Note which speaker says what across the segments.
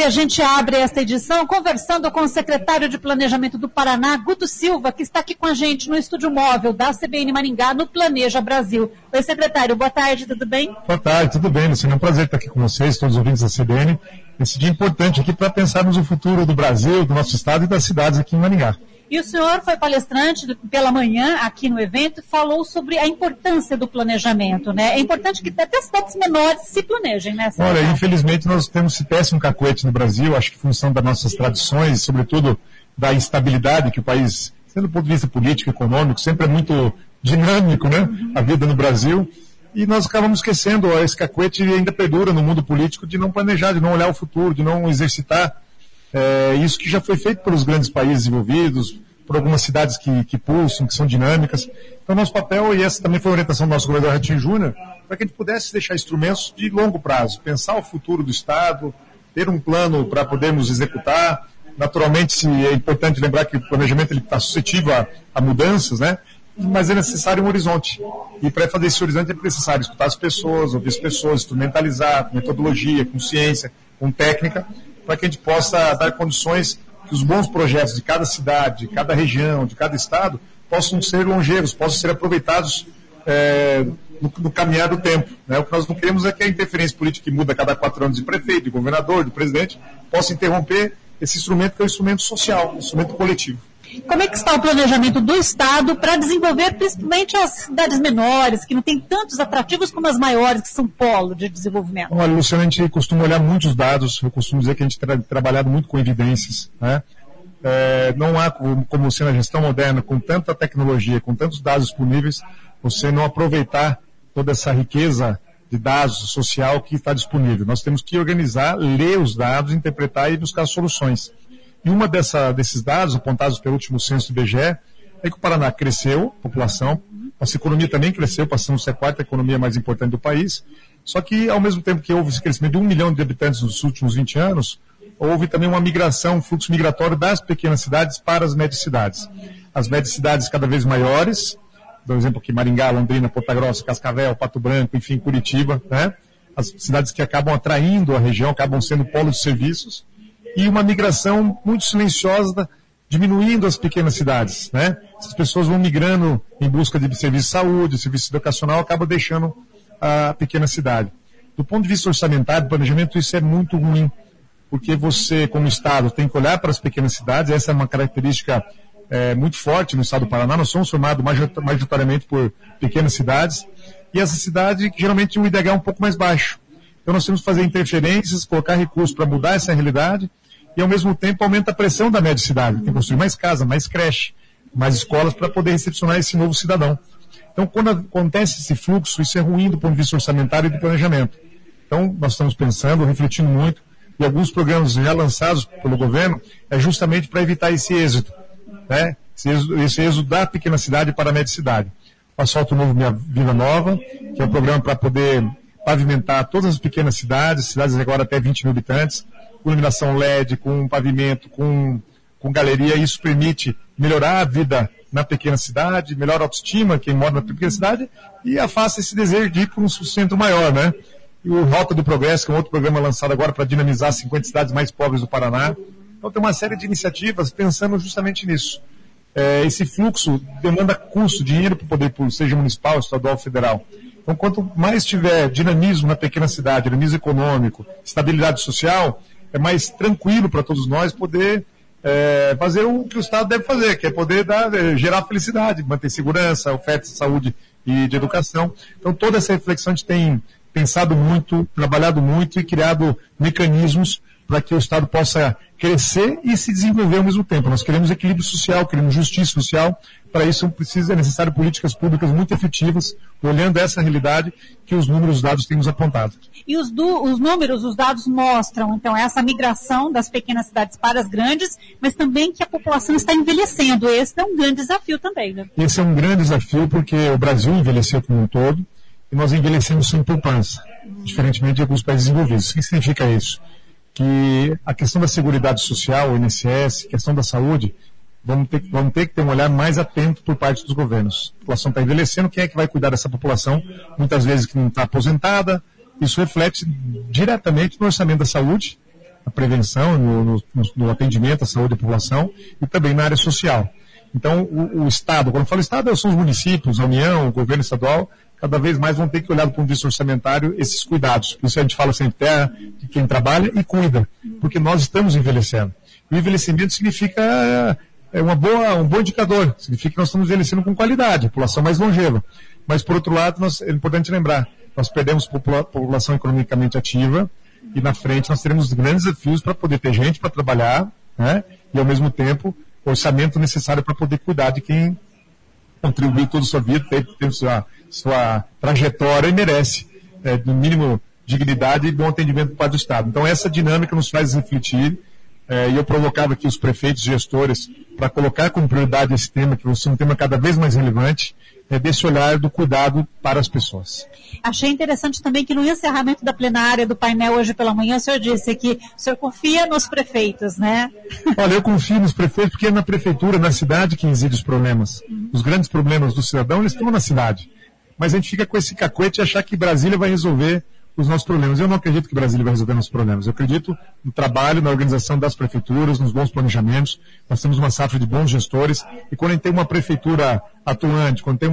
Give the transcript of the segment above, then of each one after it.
Speaker 1: e a gente abre esta edição conversando com o secretário de Planejamento do Paraná, Guto Silva, que está aqui com a gente no estúdio móvel da CBN Maringá, no Planeja Brasil. Oi, secretário, boa tarde, tudo bem?
Speaker 2: Boa tarde, tudo bem, Luciano. É um prazer estar aqui com vocês, todos os ouvintes da CBN. Esse dia importante aqui para pensarmos o futuro do Brasil, do nosso estado e das cidades aqui em Maringá.
Speaker 1: E o senhor foi palestrante pela manhã aqui no evento e falou sobre a importância do planejamento, né? É importante que até cidades menores se planejem, né?
Speaker 2: Olha, infelizmente nós temos esse péssimo cacoete no Brasil, acho que em função das nossas tradições, sobretudo da instabilidade que o país, sendo do ponto de vista político, econômico, sempre é muito dinâmico, né? A vida no Brasil. E nós acabamos esquecendo, esse cacoete ainda perdura no mundo político de não planejar, de não olhar o futuro, de não exercitar isso que já foi feito pelos grandes países desenvolvidos, por algumas cidades que pulsam, que são dinâmicas. Então, nosso papel, e essa também foi a orientação do nosso governador Ratinho Júnior, para que a gente pudesse deixar instrumentos de longo prazo, pensar o futuro do Estado, ter um plano para podermos executar. Naturalmente, é importante lembrar que o planejamento está suscetível a mudanças, né? Mas é necessário um horizonte. E para fazer esse horizonte é necessário escutar as pessoas, ouvir as pessoas, instrumentalizar com metodologia, com ciência, com técnica, para que a gente possa dar condições que os bons projetos de cada cidade, de cada região, de cada estado, possam ser longevos, possam ser aproveitados no caminhar do tempo. Né? O que nós não queremos é que a interferência política que muda a cada 4 anos de prefeito, de governador, de presidente, possa interromper esse instrumento que é um instrumento social, um instrumento coletivo.
Speaker 1: Como é que está o planejamento do Estado para desenvolver principalmente as cidades menores, que não têm tantos atrativos como as maiores, que são polo de desenvolvimento?
Speaker 2: Olha, Luciano, a gente costuma olhar muitos dados, eu costumo dizer que a gente tem trabalhado muito com evidências, né? Não há como você na gestão moderna, com tanta tecnologia, com tantos dados disponíveis, você não aproveitar toda essa riqueza de dados social que está disponível. Nós temos que organizar, ler os dados, interpretar e buscar soluções. E uma desses dados, apontados pelo último censo do IBGE, é que o Paraná cresceu, população, nossa economia também cresceu, passando a ser a 4ª economia mais importante do país, só que ao mesmo tempo que houve esse crescimento de 1 milhão de habitantes nos últimos 20 anos, houve também uma migração, um fluxo migratório das pequenas cidades para as médias cidades. As médias cidades cada vez maiores, por exemplo aqui Maringá, Londrina, Ponta Grossa, Cascavel, Pato Branco, enfim, Curitiba, né? As cidades que acabam atraindo a região, acabam sendo polos de serviços, e uma migração muito silenciosa, diminuindo as pequenas cidades, né? As pessoas vão migrando em busca de serviço de saúde, serviço educacional, acabam deixando a pequena cidade. Do ponto de vista orçamentário, planejamento, isso é muito ruim, porque você, como Estado, tem que olhar para as pequenas cidades, essa é uma característica muito forte no Estado do Paraná, nós somos formados majoritariamente por pequenas cidades, e essa cidade, geralmente, o IDH é um pouco mais baixo. Então nós temos que fazer interferências, colocar recursos para mudar essa realidade, e ao mesmo tempo aumenta a pressão da média cidade. Tem que construir mais casa, mais creche, mais escolas para poder recepcionar esse novo cidadão. Então, quando acontece esse fluxo, isso é ruim do ponto de vista orçamentário e de planejamento. Então, nós estamos pensando, refletindo muito, e alguns programas já lançados pelo governo é justamente para evitar esse êxito, né? Esse êxodo da pequena cidade para a média cidade. O Asfalto Novo Minha Vida Nova, que é um programa para poder pavimentar todas as pequenas cidades agora até 20 mil habitantes, com iluminação LED, com pavimento, com galeria. Isso permite melhorar a vida na pequena cidade, melhora a autoestima quem mora na pequena cidade e afasta esse desejo de ir para um centro maior, né? E o Rota do Progresso, que é um outro programa lançado agora para dinamizar 50 cidades mais pobres do Paraná. Então tem uma série de iniciativas pensando justamente nisso. Esse fluxo demanda custo, dinheiro para o poder público, seja municipal, estadual, federal. Então, quanto mais tiver dinamismo na pequena cidade, dinamismo econômico, estabilidade social, é mais tranquilo para todos nós poder fazer o que o Estado deve fazer, que é poder gerar felicidade, manter segurança, oferta de saúde e de educação. Então, toda essa reflexão a gente tem pensado muito, trabalhado muito e criado mecanismos para que o Estado possa crescer e se desenvolver ao mesmo tempo. Nós queremos equilíbrio social, queremos justiça social. Para isso é necessário políticas públicas muito efetivas, olhando essa realidade que os números, os dados têm nos apontado.
Speaker 1: E os números, os dados mostram, então, essa migração das pequenas cidades para as grandes, mas também que a população está envelhecendo. Esse é um grande desafio também, né?
Speaker 2: Esse é um grande desafio porque o Brasil envelheceu como um todo e nós envelhecemos sem poupança, diferentemente de alguns países desenvolvidos. O que significa isso? Que a questão da seguridade social, o INSS, a questão da saúde, vamos ter que ter um olhar mais atento por parte dos governos. A população está envelhecendo, quem é que vai cuidar dessa população? Muitas vezes que não está aposentada. Isso reflete diretamente no orçamento da saúde prevenção, no atendimento à saúde da população e também na área social. Então, o Estado, quando eu falo Estado, são os municípios, a União, o governo estadual, cada vez mais vão ter que olhar do ponto de vista orçamentário esses cuidados. Por isso a gente fala sempre de quem trabalha e cuida, porque nós estamos envelhecendo. O envelhecimento significa um bom indicador, significa que nós estamos envelhecendo com qualidade, a população mais longeva. Mas, por outro lado, é importante lembrar, nós perdemos população economicamente ativa e na frente nós teremos grandes desafios para poder ter gente para trabalhar, né? E, ao mesmo tempo, o orçamento necessário para poder cuidar de quem contribuiu toda a sua vida, tem sua trajetória e merece, no mínimo, dignidade e bom atendimento para o Estado. Então, essa dinâmica nos faz refletir, e eu provocava aqui os prefeitos e gestores para colocar como prioridade esse tema, que vai ser um tema cada vez mais relevante, desse olhar do cuidado para as pessoas.
Speaker 1: Achei interessante também que no encerramento da plenária do painel hoje pela manhã, o senhor disse que o senhor confia nos prefeitos, né?
Speaker 2: Olha, eu confio nos prefeitos porque é na prefeitura, na cidade que reside os problemas. Os grandes problemas do cidadão, eles estão na cidade. Mas a gente fica com esse cacuete de achar que Brasília vai resolver os nossos problemas. Eu não acredito que Brasília vai resolver nossos problemas. Eu acredito no trabalho, na organização das prefeituras, nos bons planejamentos. Nós temos uma safra de bons gestores. E quando a gente tem uma prefeitura atuante, quando tem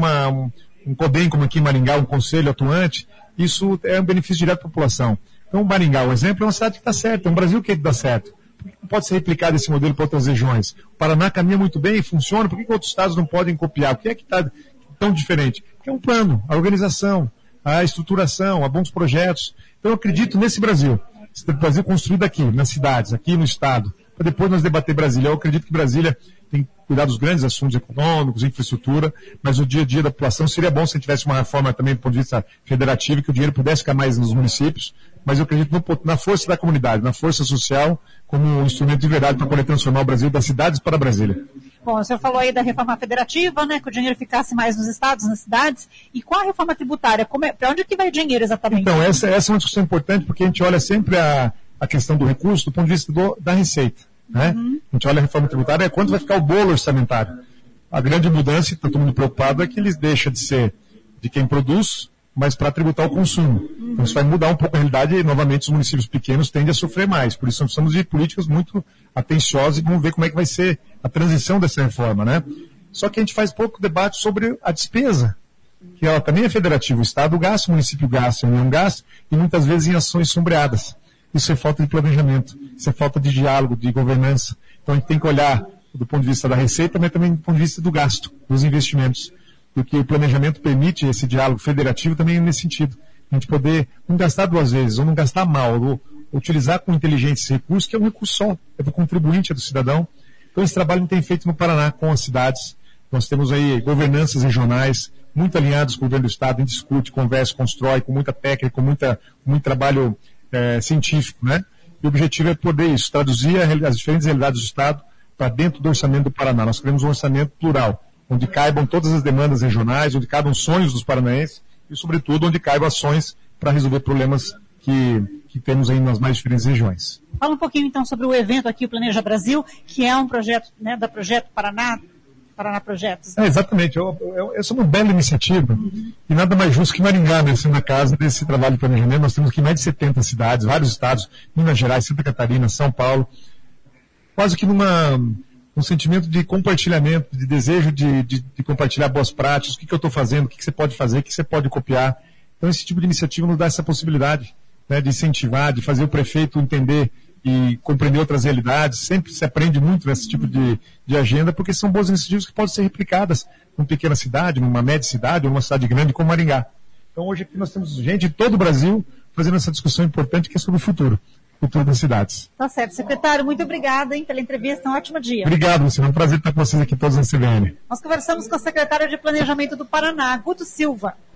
Speaker 2: um CODEM como aqui em Maringá, um conselho atuante, isso é um benefício direto para a população. Então, Maringá, o exemplo, é uma cidade que está certa, é um Brasil que dá certo. Por que não pode ser replicado esse modelo para outras regiões? O Paraná caminha muito bem e funciona, por que outros estados não podem copiar? O que é que está tão diferente? Porque é um plano, a organização, a estruturação, a bons projetos. Então eu acredito nesse Brasil. Esse Brasil construído aqui, nas cidades, aqui no Estado. Para depois nós debater Brasília. Eu acredito que Brasília tem que cuidar dos grandes assuntos econômicos, infraestrutura, mas o dia a dia da população seria bom se a gente tivesse uma reforma também do ponto de vista federativo, que o dinheiro pudesse ficar mais nos municípios, mas eu acredito na força da comunidade, na força social, como um instrumento de verdade para poder transformar o Brasil das cidades para Brasília.
Speaker 1: Bom, o senhor falou aí da reforma federativa, né, que o dinheiro ficasse mais nos estados, nas cidades, e com a reforma tributária, para onde que vai o dinheiro exatamente?
Speaker 2: Então, essa é uma discussão importante, porque a gente olha sempre a questão do recurso do ponto de vista da receita, né? A gente olha a reforma tributária, quanto vai ficar o bolo orçamentário. A grande mudança, está todo mundo preocupado, é que eles deixam de ser de quem produz, mas para tributar o consumo. Então isso vai mudar um pouco a realidade e, novamente, os municípios pequenos tendem a sofrer mais. Por isso nós precisamos de políticas muito atenciosas e vamos ver como é que vai ser a transição dessa reforma, né? Só que a gente faz pouco debate sobre a despesa, que ela também é federativa. O Estado gasta, o município gasta, a União gasta, e muitas vezes em ações sombreadas. Isso é falta de planejamento, isso é falta de diálogo, de governança. Então a gente tem que olhar do ponto de vista da receita, mas também do ponto de vista do gasto, dos investimentos. Porque o planejamento permite esse diálogo federativo também nesse sentido. A gente poder não gastar duas vezes, ou não gastar mal, ou utilizar com inteligência esse recurso, que é um recurso só, é do contribuinte, é do cidadão. Então esse trabalho a gente tem feito no Paraná com as cidades. Nós temos aí governanças regionais, muito alinhadas com o governo do Estado, a gente discute, conversa, constrói, com muita técnica, com muito trabalho científico, né? E o objetivo é poder isso, traduzir as diferentes realidades do Estado para dentro do orçamento do Paraná. Nós queremos um orçamento plural, onde caibam todas as demandas regionais, onde caibam sonhos dos paranaenses e, sobretudo, onde caibam ações para resolver problemas que temos aí nas mais diferentes regiões.
Speaker 1: Fala um pouquinho, então, sobre o evento aqui, o Planeja Brasil, que é um projeto, né, da Projeto Paraná Projetos. Né?
Speaker 2: Exatamente. Essa é uma bela iniciativa e nada mais justo que Maringá, né, sendo a casa desse trabalho de planejamento. Nós temos aqui mais de 70 cidades, vários estados, Minas Gerais, Santa Catarina, São Paulo, quase que um sentimento de compartilhamento, de desejo de compartilhar boas práticas, o que eu estou fazendo, o que você pode fazer, o que você pode copiar. Então esse tipo de iniciativa nos dá essa possibilidade, né, de incentivar, de fazer o prefeito entender e compreender outras realidades. Sempre se aprende muito nesse tipo de agenda, porque são boas iniciativas que podem ser replicadas numa pequena cidade, numa média cidade, ou numa cidade grande como Maringá. Então hoje aqui nós temos gente de todo o Brasil fazendo essa discussão importante que é sobre o futuro das cidades.
Speaker 1: Tá certo. Secretário, muito obrigada, hein, pela entrevista. Um ótimo dia.
Speaker 2: Obrigado, Luciano. É um prazer estar com vocês aqui todos na CBN.
Speaker 1: Nós conversamos com o secretário de Planejamento do Paraná, Guto Silva.